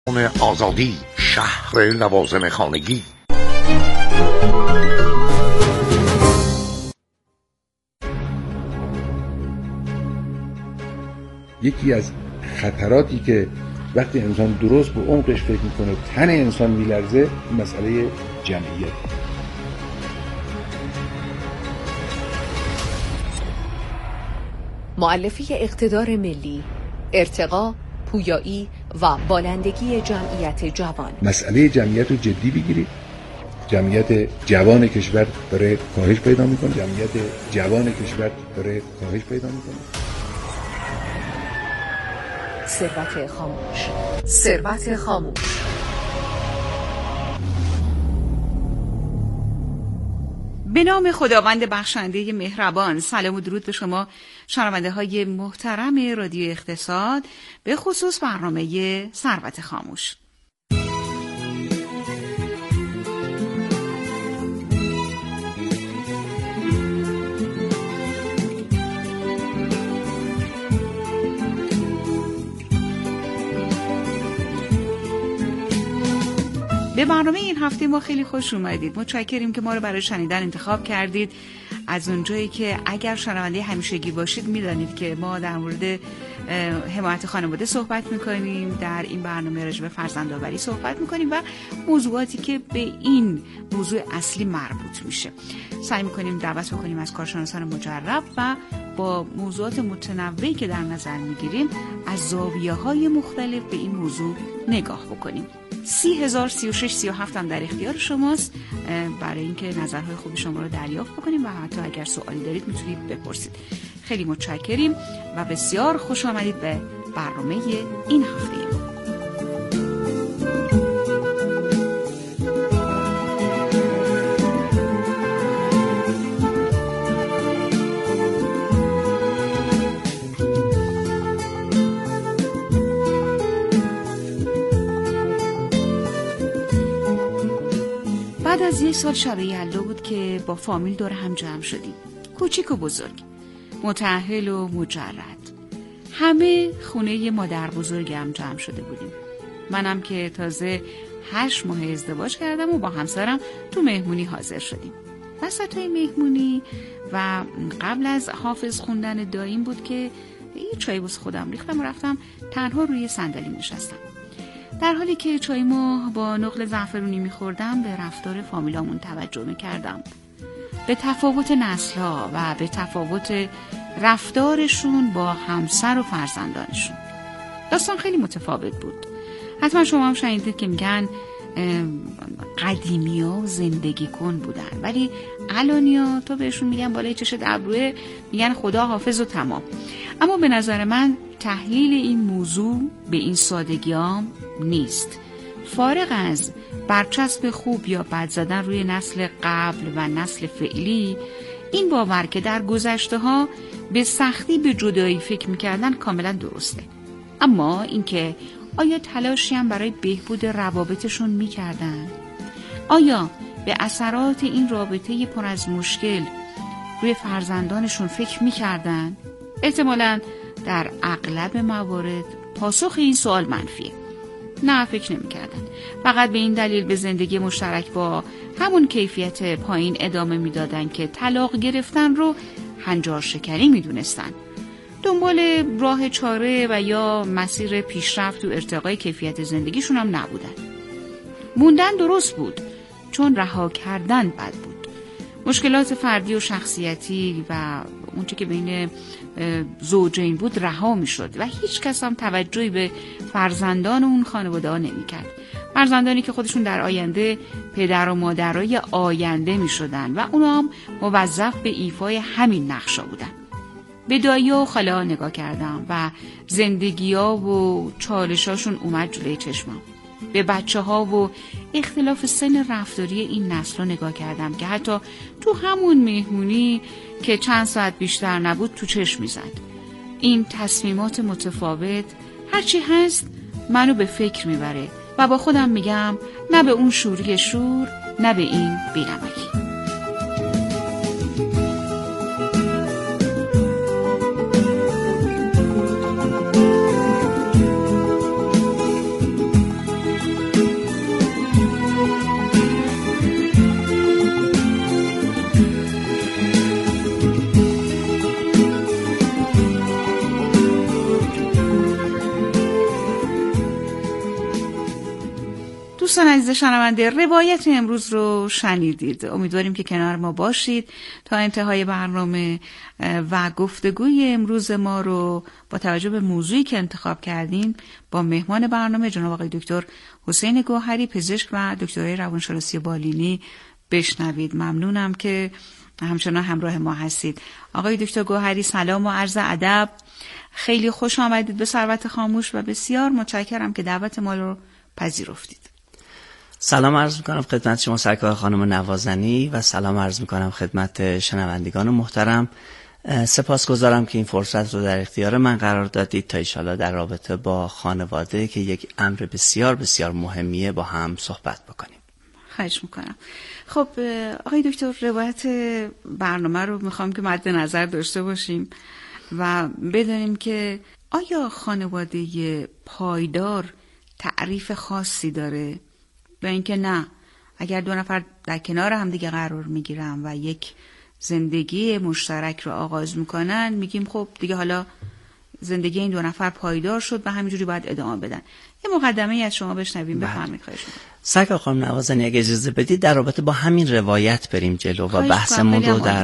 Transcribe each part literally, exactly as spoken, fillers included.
آزادی، شهر لوازم خانگی. یکی از خطراتی که وقتی انسان درست به عمقش فکر میکنه تن انسان میلرزه، مسئله جمعیت. مؤلفه اقتدار ملی، ارتقا، پویایی و بالندگی جمعیت جوان. مسئله جمعیت رو جدی بگیرید. جمعیت جوان کشور داره کاهش پیدا میکنه. جمعیت جوان کشور داره کاهش پیدا میکنه. ثروت خاموش، ثروت خاموش. به نام خداوند بخشنده مهربان. سلام و درود به شما شنونده های محترم رادیو اقتصاد، به خصوص برنامه ثروت خاموش. به برنامه این هفته ما خیلی خوش اومدید. متشکریم که ما رو برای شنیدن انتخاب کردید. از اونجایی که اگر شنونده همیشگی باشید میدانید که ما در مورد حمایت خانواده صحبت میکنیم، در این برنامه راجع به فرزندآوری صحبت میکنیم و موضوعاتی که به این موضوع اصلی مربوط میشه. سعی میکنیم دعوت بکنیم از کارشناسان مجرب و با موضوعات متنوعی که در نظر میگیریم از زاویه‌های مختلف به این موضوع نگاه بکنیم. سی هزار سی و شش سی و هفت هم در اختیار شماست برای اینکه نظرهای خوب شما رو دریافت بکنیم و حتی اگر سوالی دارید میتونید بپرسید. خیلی متشکریم و بسیار خوش آمدید به برنامه این هفته ما. بعد از یک سال شب یلدا بود که با فامیل دور هم جمع شدیم. کوچیک و بزرگ، متأهل و مجرد. همه خونه مادر بزرگم جمع شده بودیم. منم که تازه هشت ماه ازدواج کردم و با همسرم تو مهمونی حاضر شدیم. وسطای مهمونی و قبل از حافظ خوندن داییم بود که یه چای واسه خودم ریختم و رفتم تنها روی صندلی نشستم. در حالی که چایمو با نقل زعفرونی می‌خوردم به رفتار فامیلامون توجه می‌کردم. به تفاوت نسل‌ها و به تفاوت رفتارشون با همسر و فرزندانشون. داستان خیلی متفاوت بود. حتما شما هم شنیدید که میگن قدیمی‌ها زندگی کن بودن، ولی الانیا تو بهشون میگن بالای چشت ابروه میگن خدا حافظ و تمام. اما به نظر من تحلیل این موضوع به این سادگیام نیست. فارغ از برچسب خوب یا بد زدن روی نسل قبل و نسل فعلی، این باور که در گذشته ها به سختی به جدایی فکر میکردن کاملا درسته. اما اینکه آیا تلاشی هم برای بهبود روابطشون میکردن؟ آیا به اثرات این رابطه پر از مشکل روی فرزندانشون فکر میکردن؟ احتمالاً در اغلب موارد پاسخ این سوال منفیه. نه، فکر نمی کردن. فقط به این دلیل به زندگی مشترک با همون کیفیت پایین ادامه می دادن که طلاق گرفتن رو هنجار شکنی می دونستن. دنبال راه چاره و یا مسیر پیشرفت و ارتقای کیفیت زندگیشون هم نبودن. موندن درست بود، چون رها کردن بد بود. مشکلات فردی و شخصیتی و اونچه که بین زوجین بود رها می شد و هیچ کس هم توجهی به فرزندان اون خانواده ها نمی کرد. فرزندانی که خودشون در آینده پدر و مادرای آینده می شدن و اونا هم موظف به ایفای همین نقشا بودن. به دایی و خاله ها نگاه کردم و زندگی ها و چالشاشون اومد جلوی چشمم. به بچه ها و اختلاف سن رفتاری این نسل رو نگاه کردم که حتی تو همون مهمونی که چند ساعت بیشتر نبود تو چشم میزد. این تصمیمات متفاوت هرچی هست منو به فکر میبره و با خودم میگم نه به اون شوری شور، نه به این بی‌نمکی. دوستان عزیز شنونده، روایت امروز رو شنیدید. امیدواریم که کنار ما باشید تا انتهای برنامه و گفتگوی امروز ما رو با توجه به موضوعی که انتخاب کردین با مهمان برنامه جناب آقای دکتر حسین گوهری، پزشک و دکترای روانشناسی بالینی بشنوید. ممنونم که همچنان همراه ما هستید. آقای دکتر گوهری سلام و عرض ادب، خیلی خوش آمدید به ثروت خاموش و بسیار متشکرم که دعوت ما رو پذیرفتید. سلام عرض میکنم خدمت شما سرکار خانم نوازنی و سلام عرض میکنم خدمت شنوندگان محترم. سپاسگزارم که این فرصت رو در اختیار من قرار دادید تا ایشالا در رابطه با خانواده که یک امر بسیار بسیار مهمیه با هم صحبت بکنیم. خواهش میکنم. خب آقای دکتر، روایت برنامه رو میخوام که مد نظر داشته باشیم و بدانیم که آیا خانواده پایدار تعریف خاصی داره؟ و اینکه نه، اگر دو نفر در کنار هم دیگه قرار میگیرن و یک زندگی مشترک رو آغاز میکنن، میگیم خب دیگه حالا زندگی این دو نفر پایدار شد و همینجوری باید ادامه بدن. یه مقدمه از شما بشنویم. بفرمایید. خواهش میکنم. سرکار خانم نوازنی اگه اجازه بدید در رابطه با همین روایت بریم جلو و بحثمون رو در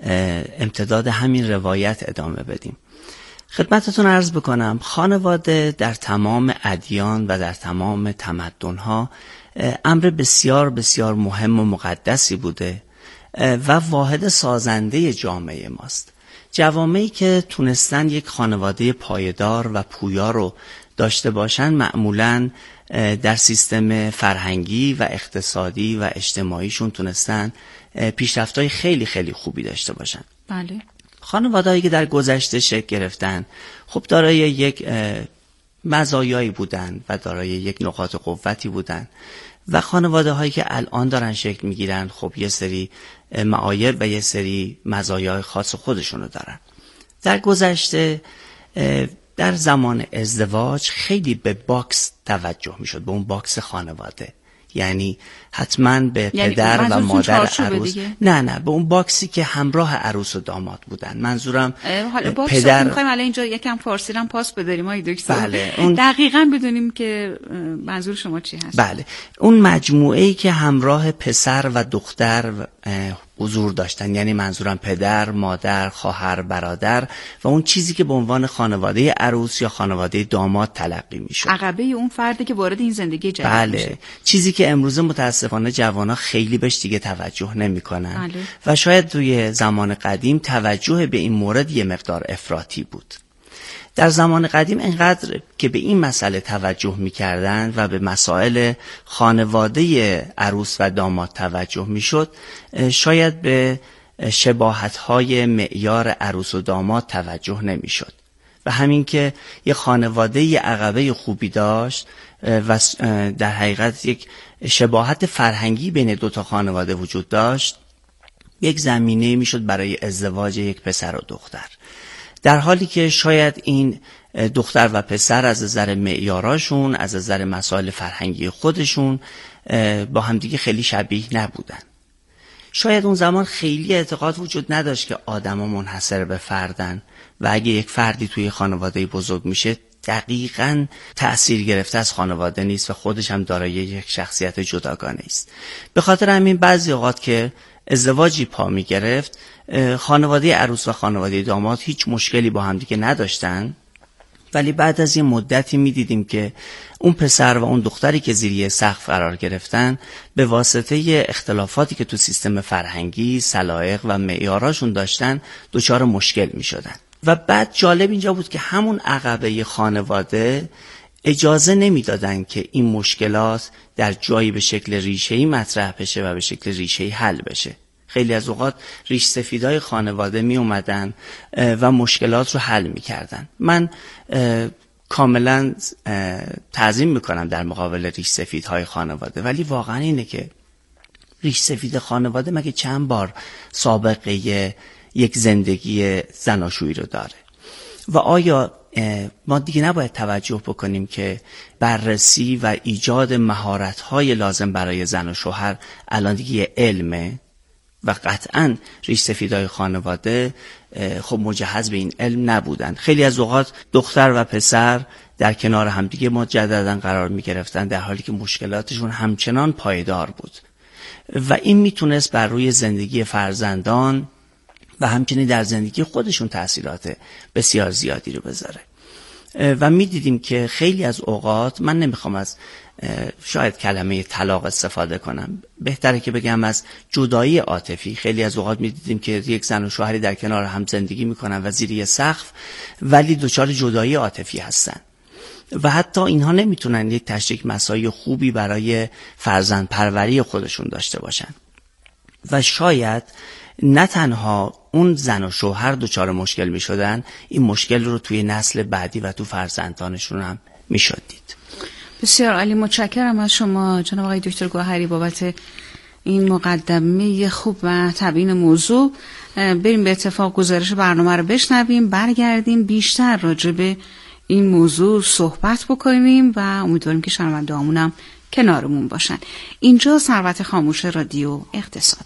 امتداد همین روایت ادامه بدیم. خدمتتون عرض بکنم خانواده در تمام ادیان و در تمام تمدن‌ها امر بسیار بسیار مهم و مقدسی بوده و واحد سازنده جامعه ماست. جوامعی که تونستن یک خانواده پایدار و پویا رو داشته باشن معمولاً در سیستم فرهنگی و اقتصادی و اجتماعیشون تونستن پیشرفت‌های خیلی خیلی خوبی داشته باشن. بله. خانواده‌هایی که در گذشته شکل گرفتن خب دارای یک مزایایی بودن و دارای یک نقاط قوتی بودن و خانواده‌هایی که الان دارن شکل میگیرن خب یه سری معایب و یه سری مزایای خاص خودشونو دارن. در گذشته در زمان ازدواج خیلی به باکس توجه میشد، به اون باکس خانواده، یعنی حتما به یعنی پدر و مادر عروس، نه نه به اون باکسی که همراه عروس و داماد بودن. منظورم حالا پدر میخوایم الان اینجا یکم فارسی هم پاس بداریم آقای دکتر. بله. اون... دقیقاً بدونیم که منظور شما چی هست. بله، اون مجموعه‌ای که همراه پسر و دختر حضور داشتن، یعنی منظورم پدر، مادر، خواهر، برادر و اون چیزی که به عنوان خانواده عروس یا خانواده داماد تلقی میشد. عقبه اون فردی که وارد این زندگی جدید بله. میشه. چیزی که امروز متاسفانه جوانا خیلی بهش دیگه توجه نمیکنن. بله. و شاید توی زمان قدیم توجه به این مورد یه مقدار افراطی بود. در زمان قدیم اینقدر که به این مسئله توجه می‌کردند و به مسائل خانواده عروس و داماد توجه می‌شد، شاید به شباهت‌های معیار عروس و داماد توجه نمی‌شد و همین که یک خانواده عقبه خوبی داشت و در حقیقت یک شباهت فرهنگی بین دو تا خانواده وجود داشت، یک زمینه می‌شد برای ازدواج یک پسر و دختر. در حالی که شاید این دختر و پسر از نظر معیاراشون، از نظر مسائل فرهنگی خودشون با همدیگه خیلی شبیه نبودن. شاید اون زمان خیلی اعتقاد وجود نداشت که آدما منحصر به فردن و اگه یک فردی توی خانواده بزرگ میشه دقیقاً تأثیر گرفته از خانواده نیست و خودش هم دارای یک شخصیت جداگانه است. به خاطر همین بعضی اوقات که ازدواجی پا می گرفت، خانواده عروس و خانواده داماد هیچ مشکلی با هم دیگه نداشتن، ولی بعد از یه مدتی می دیدیم که اون پسر و اون دختری که زیر سقف قرار گرفتن به واسطه اختلافاتی که تو سیستم فرهنگی، سلایق و معیاراشون داشتن دچار مشکل می شدن. و بعد جالب اینجا بود که همون عقبه خانواده اجازه نمیدادن که این مشکلات در جایی به شکل ریشه‌ای مطرح بشه و به شکل ریشه‌ای حل بشه. خیلی از اوقات ریش سفیدای خانواده می اومدن و مشکلات رو حل می کردن. من کاملا تعظیم میکنم در مقابل ریش سفیدهای خانواده، ولی واقعا اینه که ریش سفید خانواده مگه چند بار سابقه یک زندگی زناشویی رو داره؟ و آیا ما دیگه نباید توجه بکنیم که بررسی و ایجاد مهارت‌های لازم برای زن و شوهر الان دیگه علمه و قطعاً ریش سفیدای خانواده خب مجهز به این علم نبودن. خیلی از اوقات دختر و پسر در کنار همدیگه مجددا قرار می گرفتن، در حالی که مشکلاتشون همچنان پایدار بود و این میتونست بر روی زندگی فرزندان و همچنین در زندگی خودشون تأثیرات بسیار زیادی رو بذاره. و میدیدیم که خیلی از اوقات، من نمیخوام از شاید کلمه طلاق استفاده کنم، بهتره که بگم از جدایی عاطفی، خیلی از اوقات میدیدیم که یک زن و شوهری در کنار هم زندگی میکنن و زیر یه سقف ولی دچار جدایی عاطفی هستن و حتی اینها نمیتونن یک تشریک مسایی خوبی برای فرزند پروری خودشون داشته باشن و شاید نه تنها اون زن و شوهر دچار مشکل می شدن، این مشکل رو توی نسل بعدی و تو فرزندانشون هم می شد دید. بسیار عالی، متشکرم از شما جناب آقای دکتر گوهری بابت این مقدمه خوب و تبیین موضوع. بریم به اتفاق گزارش برنامه رو بشنویم، برگردیم بیشتر راجع به این موضوع صحبت بکنیم و امیدواریم که شنونده‌هامون هم کنارمون باشن. اینجا ثروت خاموش رادیو اقتصاد.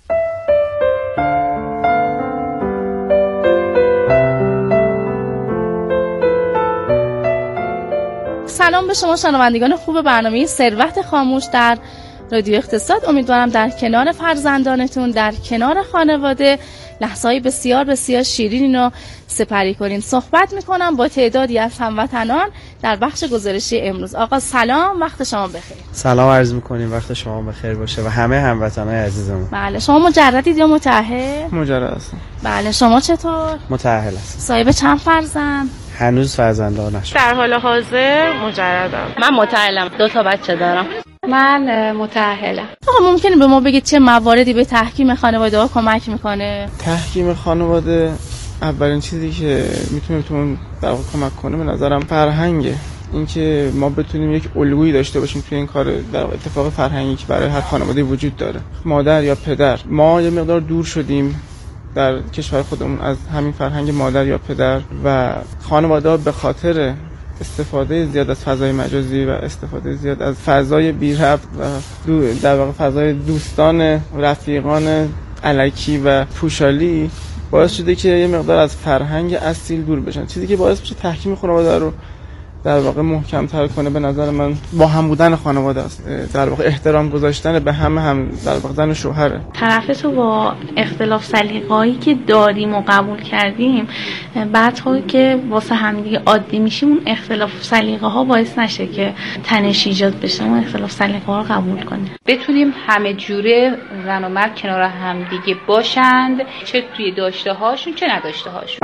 سلام به شما شنوندگان خوب برنامه ثروت خاموش در رادیو اقتصاد. امیدوارم در کنار فرزندانتون، در کنار خانواده لحظه‌های بسیار بسیار شیرین رو سپری کنین. صحبت میکنم با تعدادی از هموطنان در بخش گزارشی امروز. آقا سلام، وقت شما بخیر. سلام عرض میکنیم، وقت شما بخیر باشه و همه هموطنای عزیزمون. بله، شما مجردید یا متأهل؟ مجرد هستم. بله، شما چطور؟ متأهل هستم. صاحب چند فرزند؟ هنوز فرزندان نشد. در حال حاضر مجردم. من متأهلم، دو تا بچه دارم. من متأهلم. آقا ممکنه به ما بگید چه مواردی به تحکیم خانواده ها کمک میکنه؟ تحکیم خانواده اولین چیزی که میتونه بهتون در واقع کمک کنه به نظرم فرهنگه. اینکه ما بتونیم یک الگویی داشته باشیم توی این کار، در اتفاق فرهنگی که برای هر خانواده وجود داره. مادر یا پدر، ما یه مقدار دور شدیم در کشور خودمون از همین فرهنگ مادر یا پدر و خانواده به خاطر استفاده زیاد از فضای مجازی و استفاده زیاد از فضای بی ربط و در واقع فضای دوستان، رفیقان الکی و پوشالی باعث شده که یه مقدار از فرهنگ اصیل دور بشن، چیزی که باعث میشه تحکیم خانواده رو در واقع محکم تر کنه. به نظر من با هم بودن خانواده است، در واقع احترام گذاشتن به همه، هم در واقع زن و شوهره. طرفتو با اختلاف سلیقه‌ای که داریم و قبول کردیم، بعدها که واسه همدیگه عادی میشیم اون اختلاف سلیقه ها باعث نشه که تنش ایجاد بشه، اون اختلاف سلیقه ها رو قبول کنیم. بتونیم همه جوره زن و مرد کنار همدیگه باشند، چه توی داشته هاشون چه نداشته هاشون.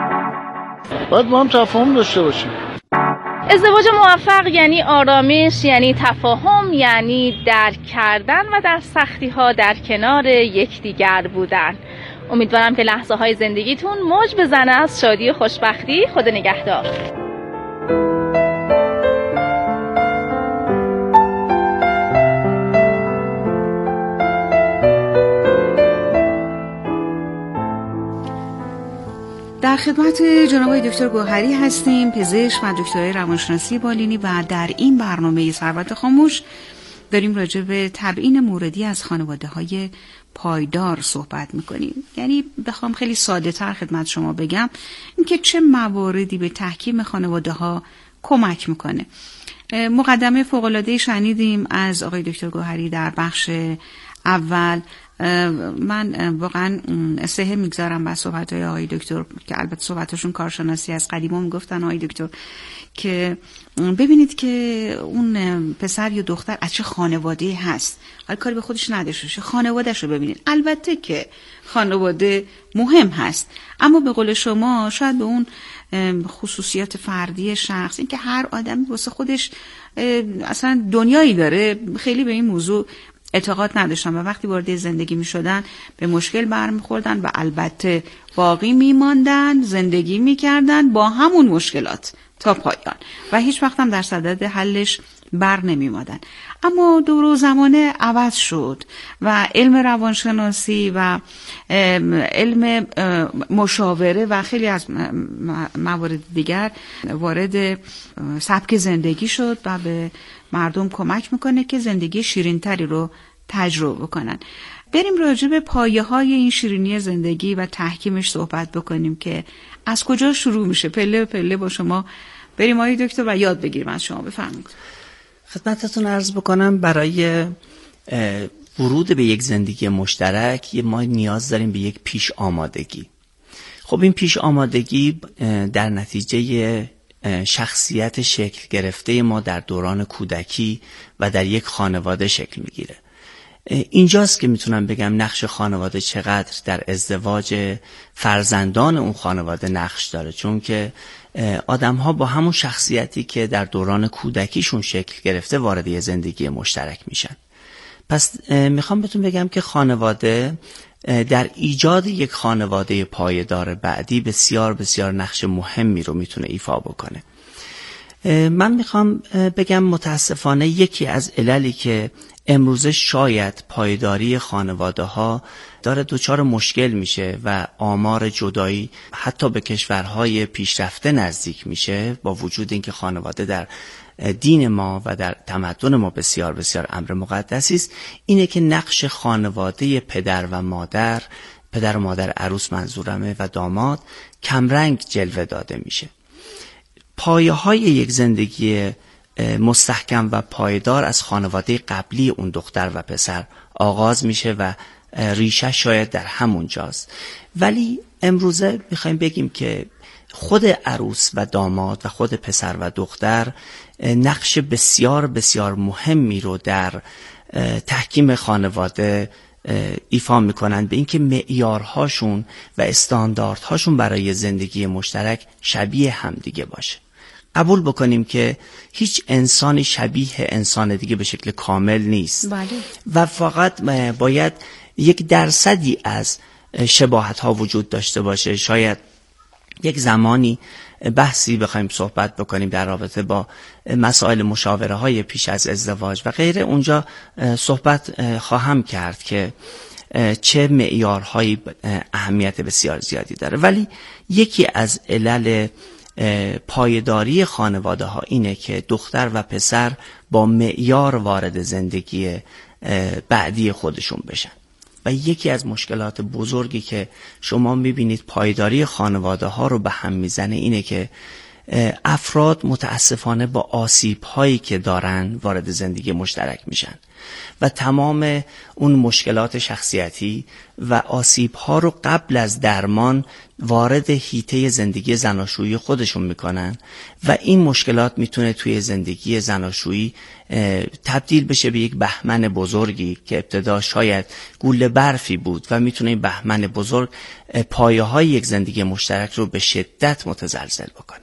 باید ما هم تفاهم داشته باشیم. ازدواج موفق یعنی آرامش، یعنی تفاهم، یعنی درک کردن و در سختی ها در کنار یکدیگر بودن. امیدوارم که لحظه های زندگیتون موج بزنه از شادی و خوشبختی. خدا نگهدار. در خدمت جناب دکتر گوهری هستیم، پزشک و دکترای روانشناسی بالینی، و در این برنامه ثروت خاموش داریم راجع به تبیین موردی از خانواده‌های پایدار صحبت می‌کنیم. یعنی بخوام خیلی ساده‌تر خدمت شما بگم اینکه چه مواردی به تحکیم خانواده‌ها کمک می‌کنه. مقدمه فوق‌العاده شنیدیم از آقای دکتر گوهری در بخش اول. من واقعا سهه میگذارم با صحبت‌های آقای دکتر که البته صحبتاشون کارشناسی از قدیما میگفتن آقای دکتر، که ببینید که اون پسر یا دختر از چه خانواده هست، حالا کاری به خودش نداشته باشه، خانواده‌شو ببینید. البته که خانواده مهم هست، اما به قول شما شاید به اون خصوصیات فردی شخص، اینکه هر آدمی واسه خودش اصلا دنیایی داره، خیلی به این موضوع اعتقاد نداشتن و وقتی وارد زندگی می شدن به مشکل برمیخوردن و البته باقی می ماندن، زندگی می کردن با همون مشکلات تا پایان و هیچ وقت هم در صدد حلش بر نمی مادن. اما دور و زمانه عوض شد و علم روانشناسی و علم مشاوره و خیلی از موارد دیگر وارد سبک زندگی شد و به مردم کمک میکنه که زندگی شیرین‌تری رو تجربه کنن. بریم راجع به پایه‌های این شیرینی زندگی و تحکیمش صحبت بکنیم که از کجا شروع میشه. پله پله با شما بریم آقای دکتر و یاد بگیریم از شما. بفرمایید. خدمتتون عرض بکنم برای ورود به یک زندگی مشترک ما نیاز داریم به یک پیش آمادگی. خب این پیش آمادگی در نتیجه شخصیت شکل گرفته ما در دوران کودکی و در یک خانواده شکل میگیره. اینجاست که میتونم بگم نقش خانواده چقدر در ازدواج فرزندان اون خانواده نقش داره، چون که آدم ها با همون شخصیتی که در دوران کودکیشون شکل گرفته وارد یه زندگی مشترک میشن. پس میخوام بهتون بگم که خانواده در ایجاد یک خانواده پایدار بعدی بسیار بسیار نقش مهمی رو میتونه ایفا بکنه. من میخوام بگم متاسفانه یکی از عللی که امروزه شاید پایداری خانواده ها داره دچار مشکل میشه و آمار جدایی حتی به کشورهای پیشرفته نزدیک میشه، با وجود اینکه خانواده در دین ما و در تمدن ما بسیار بسیار امر مقدسی است، اینه که نقش خانواده پدر و مادر، پدر و مادر عروس منظورمه و داماد، کمرنگ جلوه داده میشه. پایه های یک زندگی مستحکم و پایدار از خانواده قبلی اون دختر و پسر آغاز میشه و ریشه شاید در همون جاست. ولی امروزه میخوایم بگیم که خود عروس و داماد و خود پسر و دختر نقش بسیار بسیار مهمی رو در تحکیم خانواده ایفا میکنن، به اینکه معیارهاشون و استانداردهاشون برای زندگی مشترک شبیه همدیگه باشه. قبول بکنیم که هیچ انسانی شبیه انسان دیگه به شکل کامل نیست. بله. و فقط باید یک درصدی از شباهت ها وجود داشته باشه. شاید یک زمانی بحثی بخوایم صحبت بکنیم در رابطه با مسائل مشاوره های پیش از ازدواج و غیره، اونجا صحبت خواهم کرد که چه معیارهایی اهمیت بسیار زیادی داره. ولی یکی از علل پایداری خانواده ها اینه که دختر و پسر با معیار وارد زندگی بعدی خودشون بشن. و یکی از مشکلات بزرگی که شما میبینید پایداری خانواده ها رو به هم میزنه اینه که افراد متاسفانه با آسیب هایی که دارن وارد زندگی مشترک میشن و تمام اون مشکلات شخصیتی و آسیب ها رو قبل از درمان وارد حیطه زندگی زناشویی خودشون میکنن و این مشکلات میتونه توی زندگی زناشویی تبدیل بشه به یک بهمن بزرگی که ابتدا شاید گوله برفی بود و میتونه این بهمن بزرگ پایه های یک زندگی مشترک رو به شدت متزلزل بکنه.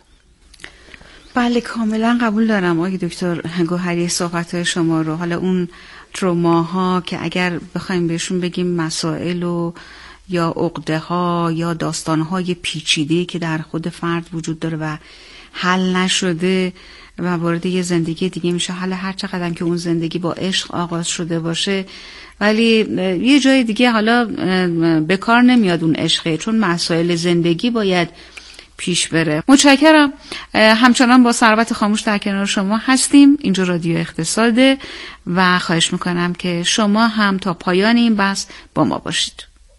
بله کاملا قبول دارم آقای دکتر گوهری صحبت شما رو. حالا اون تروماها که اگر بخوایم بهشون بگیم مسائل و یا عقده ها یا داستان های پیچیده که در خود فرد وجود داره و حل نشده و وارد یه زندگی دیگه میشه، حالا هر چقدر که اون زندگی با عشق آغاز شده باشه ولی یه جای دیگه حالا به کار نمیاد اون عشقه، چون مسائل زندگی باید پیش بره. متشکرم. همچنان با ثروت خاموش در کنار شما هستیم. اینجا رادیو اقتصاده و خواهش میکنم که شما هم تا پایان این بحث با ما باشید.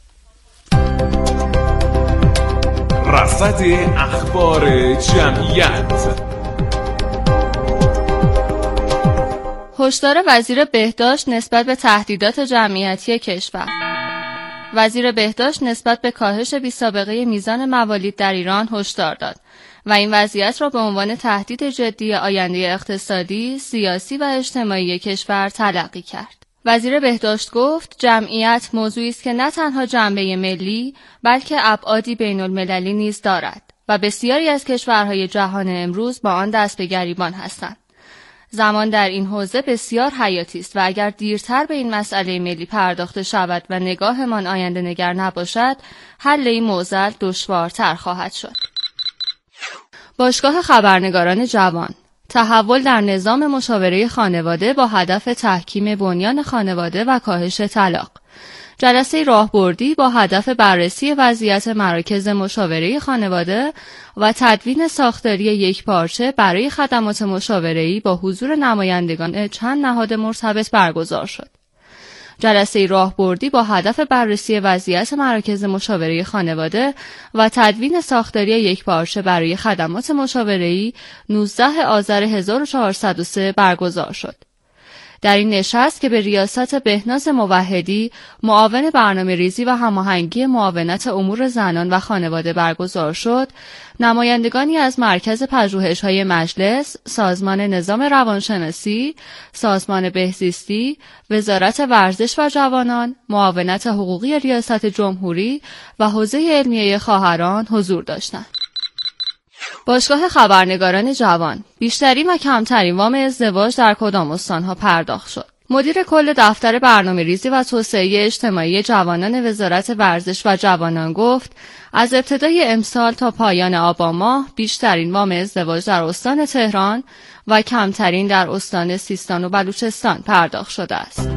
رصد اخبار جمعیت. هشدار وزیر بهداشت نسبت به تهدیدات جمعیتی کشور. وزیر بهداشت نسبت به کاهش بی‌سابقه میزان موالید در ایران هشدار داد و این وضعیت را به عنوان تهدید جدی آینده اقتصادی، سیاسی و اجتماعی کشور تلقی کرد. وزیر بهداشت گفت جمعیت موضوعی است که نه تنها جنبه ملی بلکه ابعادی بین‌المللی نیز دارد و بسیاری از کشورهای جهان امروز با آن دست به گریبان هستند. زمان در این حوزه بسیار حیاتی است و اگر دیرتر به این مسئله ملی پرداخته شود و نگاهمان آینده نگر نباشد، حل این معضل دشوارتر خواهد شد. باشگاه خبرنگاران جوان، تحول در نظام مشاوره خانواده با هدف تحکیم بنیان خانواده و کاهش طلاق. جلسه راهبردی با هدف بررسی وضعیت مراکز مشاوره خانواده و تدوین ساختاری یکپارچه برای خدمات مشاوره‌ای با حضور نمایندگان چند نهاد مرتبط برگزار شد. جلسه راهبردی با هدف بررسی وضعیت مراکز مشاوره خانواده و تدوین ساختاری یکپارچه برای خدمات مشاوره‌ای نوزدهم آذر هزار و چهارصد و سه برگزار شد. در این نشست که به ریاست بهناز موحدی، معاون برنامه‌ریزی و هماهنگی معاونت امور زنان و خانواده برگزار شد، نمایندگانی از مرکز پژوهش‌های مجلس، سازمان نظام روانشناسی، سازمان بهزیستی، وزارت ورزش و جوانان، معاونت حقوقی ریاست جمهوری و حوزه علمیه خواهران حضور داشتند. باشگاه خبرنگاران جوان: بیشترین و کمترین وام ازدواج در کدام استانها پرداخت شد؟ مدیر کل دفتر برنامه‌ریزی و توسعه اجتماعی جوانان وزارت ورزش و جوانان گفت از ابتدای امسال تا پایان آبان ماه بیشترین وام ازدواج در استان تهران و کمترین در استان سیستان و بلوچستان پرداخت شده است.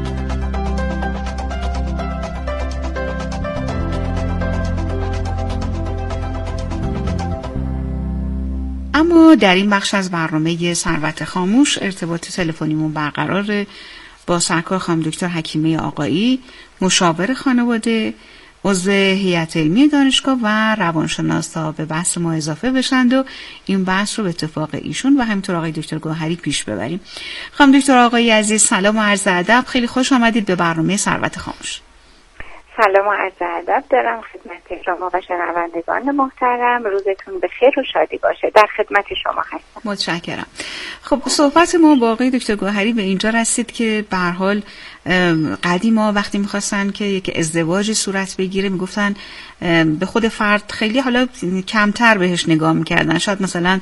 اما در این بخش از برنامه ثروت خاموش ارتباط تلفنیمون برقراره با سرکار خانم دکتر حکیمه آقایی، مشاور خانواده، عضو هیئت علمی دانشگاه و روانشناس، تا به بحث ما اضافه بشند و این بحث رو به اتفاق ایشون و همینطور آقای دکتر گوهری پیش ببریم. خانم دکتر آقایی عزیز، سلام و عرض ادب، خیلی خوش آمدید به برنامه ثروت خاموش. سلام و عرض ادب دارم خدمت شما و شنوندگان محترم. روزتون بخیر و شادی باشه. در خدمت شما هستم. متشکرم. خب صحبت ما با آقای دکتر گوهری به اینجا رسید که به هر حال قدیما وقتی می‌خواستن که یک ازدواجی صورت بگیره میگفتن به خود فرد خیلی حالا کمتر بهش نگاه می‌کردن، شاید مثلا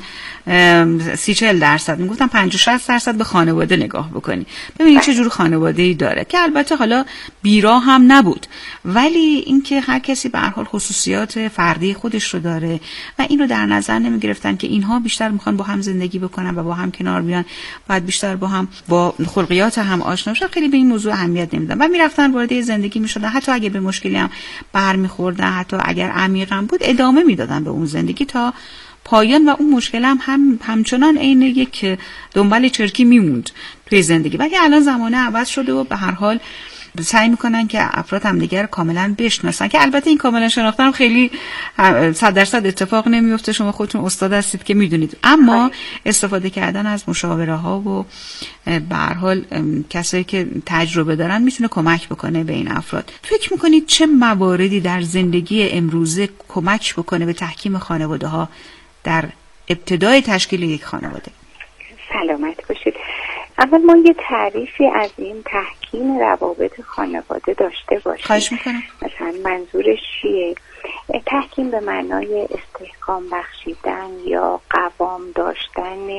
سی چهل درصد، میگفتن پنجاه شصت درصد به خانواده نگاه بکنی ببینید چه جور خانواده‌ای داره، که البته حالا بیرا هم نبود، ولی اینکه هر کسی به هر حال خصوصیات فردی خودش رو داره و اینو در نظر نمی‌گرفتن که اینها بیشتر می‌خوان با هم زندگی بکنن و با هم کنار بیان، بعد بیشتر با هم با خلقیات هم آشنا بشن، خیلی به این موضوع اهمیت نمیدن و میرفتن وارد زندگی میشدن، حتی اگه به مشکلی هم برمیخوردن، حتی اگر عمیقا بود ادامه میدادن به اون زندگی تا پایان و اون مشکل هم, هم همچنان عین یک دنبال چرکی میموند توی زندگی. ولی الان زمانه عوض شده و به هر حال سعی میکنن که افراد هم دیگر کاملا بشناسن، که البته این کاملا شناختن هم خیلی صد درصد اتفاق نمیفته، شما خودتون استاد هستید که میدونید، اما استفاده کردن از مشاوره ها و به هر حال کسایی که تجربه دارن میتونه کمک بکنه به این افراد. فکر میکنید چه مواردی در زندگی امروزه کمک بکنه به تحکیم خانواده ها در ابتدای تشکیل یک خانواده؟ سلامت باشید. اول ما یه تعریفی از این تحکیم روابط خانواده داشته باشیم. خواهش میکنم. مثلا منظورش چیه؟ تحکیم به معنای استحکام بخشیدن یا قوام داشتن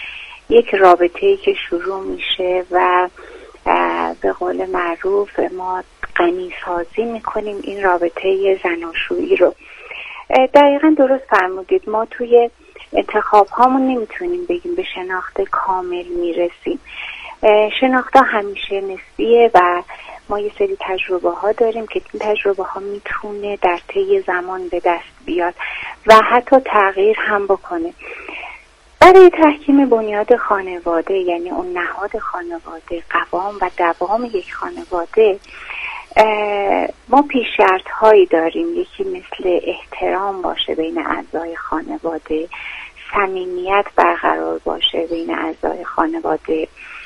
یک رابطه‌ای که شروع میشه و به قول معروف ما غنی سازی میکنیم این رابطه زناشویی رو. دقیقاً درست فرمودید. ما توی انتخاب هامون نمیتونیم بگیم به شناخت کامل میرسیم. شناخت ها همیشه نسبیه و ما یه سری تجربه ها داریم که این تجربه ها میتونه در طی زمان به دست بیاد و حتی تغییر هم بکنه. برای تحکیم بنیاد خانواده، یعنی اون نهاد خانواده، قوام و دوام یک خانواده، ما پیش شرط هایی داریم. یکی مثل احترام باشه بین اعضای خانواده، صمیمیت برقرار باشه بین اعضای خانواده،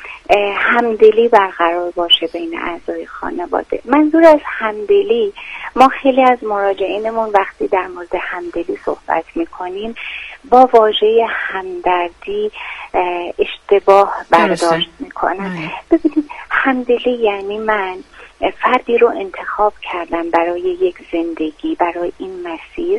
همدلی برقرار باشه بین اعضای خانواده. منظور از همدلی، ما خیلی از مراجعینمون وقتی در مورد همدلی صحبت میکنیم با واژه همدردی اشتباه برداشت میکنن. ببینید همدلی یعنی من فردی رو انتخاب کردم برای یک زندگی، برای این مسیر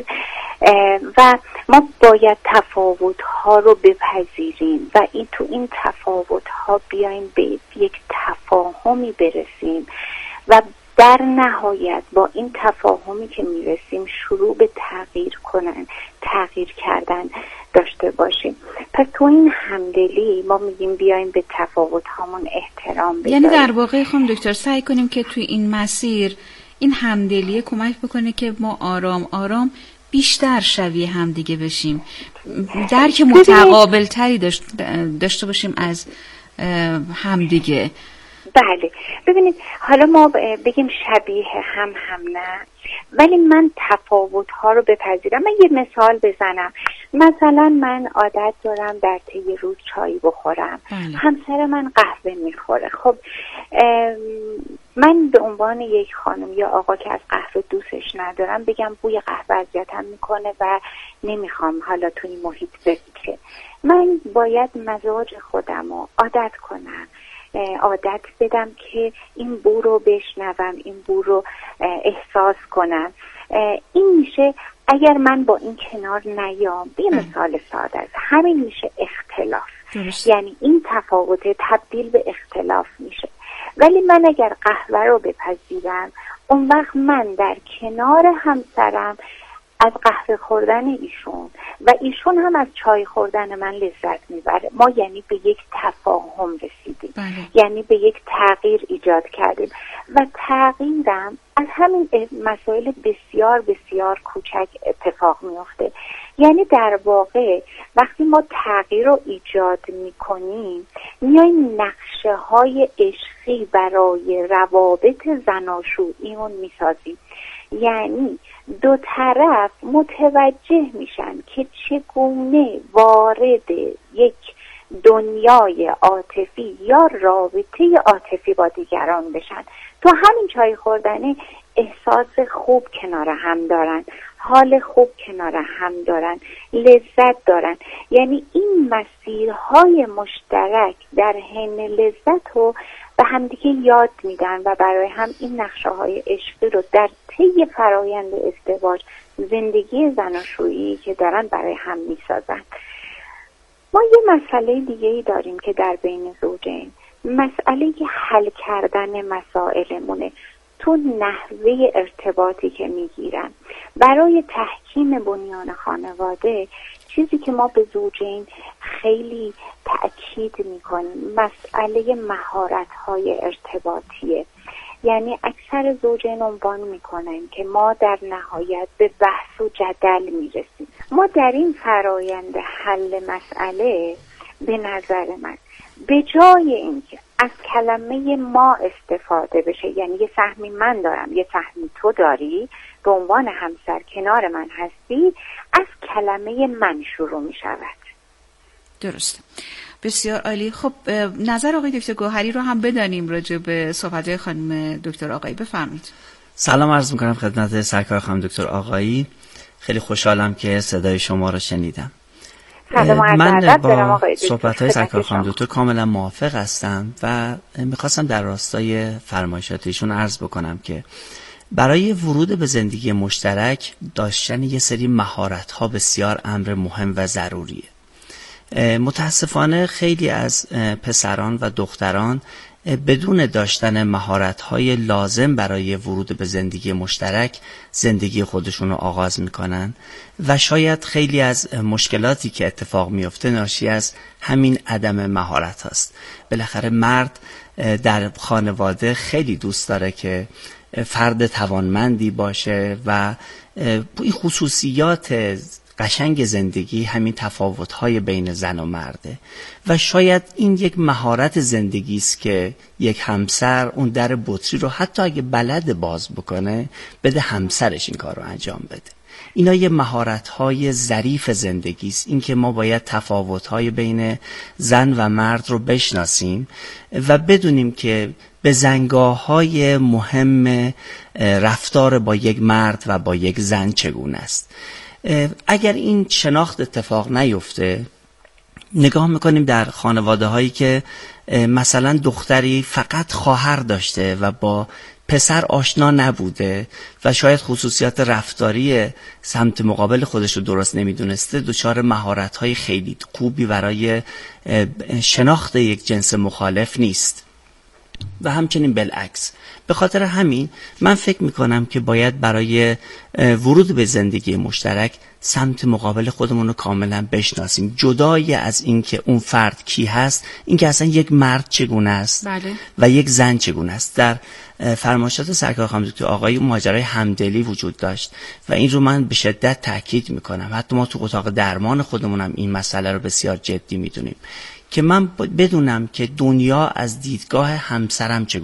و ما باید تفاوت‌ها رو بپذیریم و این تو این تفاوت‌ها بیایم به یک تفاهمی برسیم و در نهایت با این تفاهمی که میرسیم شروع به تغییر کنن تغییر کردن داشته باشیم. پس تو این همدلی ما میگیم بیایم به تفاوت‌هامون احترام بذاریم. یعنی در واقع خانم دکتر سعی کنیم که توی این مسیر این همدلی کمک بکنه که ما آرام آرام بیشتر شبیه هم دیگه بشیم، درک متقابل تری داشته باشیم از همدیگه. بله ببینید، حالا ما بگیم شبیه هم هم نه، ولی من تفاوت ها رو بپذیرم. من یه مثال بزنم. مثلا من عادت دارم در طی روز چای بخورم، بله. همسر من قهوه میخوره. خب من به عنوان یک خانم یا آقا که از قهوه دوستش ندارم بگم بوی قهوه اذیتم میکنه و نمیخوام حالا تو این محیط بپیچه. من باید مزاج خودم رو عادت کنم، عادت بدم که این بو رو بشنوم، این بو رو احساس کنم. این میشه اگر من با این کنار نیام. به مثال ساده است، همین میشه اختلاف. درست. یعنی این تفاوت تبدیل به اختلاف میشه. ولی من اگر قهوه رو بپذیرم، اون وقت من در کنار همسرم از قهوه خوردن ایشون و ایشون هم از چای خوردن من لذت میبره. ما یعنی به یک تفاهم رسیدیم. بله. یعنی به یک تغییر ایجاد کردیم و تغییرم از همین مسائل بسیار بسیار کوچک اتفاق میفته. یعنی در واقع وقتی ما تغییر رو ایجاد میکنیم، میایم نقشه های عشقی برای روابط زناشوییمون میسازیم. یعنی دو طرف متوجه میشن که چگونه وارد یک دنیای عاطفی یا رابطه عاطفی با دیگران بشن. تو همین چای خوردنه احساس خوب کنار هم دارن، حال خوب کنار هم دارن، لذت دارن. یعنی این مسیرهای مشترک در حین لذت رو به همدیگه یاد میدن و برای هم این نقشه های عشقی رو در طی فرایند ازدواج، زندگی زناشویی که دارن برای هم میسازن. ما یه مسئله دیگه ای داریم که در بین زوجین، مسئله حل کردن مسائلمونه. تو نحوه ارتباطی که میگیرن برای تحکیم بنیان خانواده، چیزی که ما به زوجین خیلی تأکید میکنیم مسئله مهارت‌های ارتباطیه. یعنی اکثر زوجین عنوان میکنن که ما در نهایت به بحث و جدل میرسیم. ما در این فرایند حل مسئله به نظر من به جای اینکه از کلمه ما استفاده بشه، یعنی یه سهمی من دارم یه سهمی تو داری، به عنوان همسر کنار من هستی، از کلمه من شروع می شود. درست، بسیار عالی. خب نظر آقای دکتر گوهری رو هم بدانیم راجع به صحبت‌های خانم دکتر آقایی. بفرمایید. سلام عرض می‌کنم خدمت سرکار خانم دکتر آقایی. خیلی خوشحالم که صدای شما رو شنیدم. من با صحبت‌های سرکار خانم دکتر کاملا موافق هستم و میخواستم در راستای فرمایشات ایشون عرض بکنم که برای ورود به زندگی مشترک داشتن یه سری مهارت‌ها بسیار امر مهم و ضروریه. متاسفانه خیلی از پسران و دختران بدون داشتن مهارت‌های لازم برای ورود به زندگی مشترک زندگی خودشون رو آغاز میکنن و شاید خیلی از مشکلاتی که اتفاق میفته ناشی از همین عدم مهارت هست. بالاخره مرد در خانواده خیلی دوست داره که فرد توانمندی باشه و این خصوصیات قشنگ زندگی همین تفاوت‌های بین زن و مرده و شاید این یک مهارت زندگی است که یک همسر اون در بطری رو حتی اگه بلد باز بکنه بده همسرش این کار رو انجام بده. اینا یه مهارت‌های ظریف زندگی است، این که ما باید تفاوت‌های بین زن و مرد رو بشناسیم و بدونیم که به زنگاه‌های مهم رفتار با یک مرد و با یک زن چگونه است. اگر این شناخت اتفاق نیفته، نگاه میکنیم در خانواده هایی که مثلا دختری فقط خواهر داشته و با پسر آشنا نبوده و شاید خصوصیات رفتاری سمت مقابل خودش رو درست نمیدونسته، دچار مهارت های خیلی خوبی برای شناخت یک جنس مخالف نیست و همچنین بالعکس. به خاطر همین من فکر میکنم که باید برای ورود به زندگی مشترک سمت مقابل خودمون رو کاملا بشناسیم، جدای از این که اون فرد کی هست، این که اصلا یک مرد چگونه است بله. و یک زن چگونه است. در فرمایشات سرکار خانم دکتر آقایی ماجرای همدلی وجود داشت و این رو من به شدت تاکید میکنم. حتی ما تو اتاق درمان خودمون هم این مسئله رو بسیار جدی میدونیم که من بدونم که دنیا از دیدگاه همسرم چگونه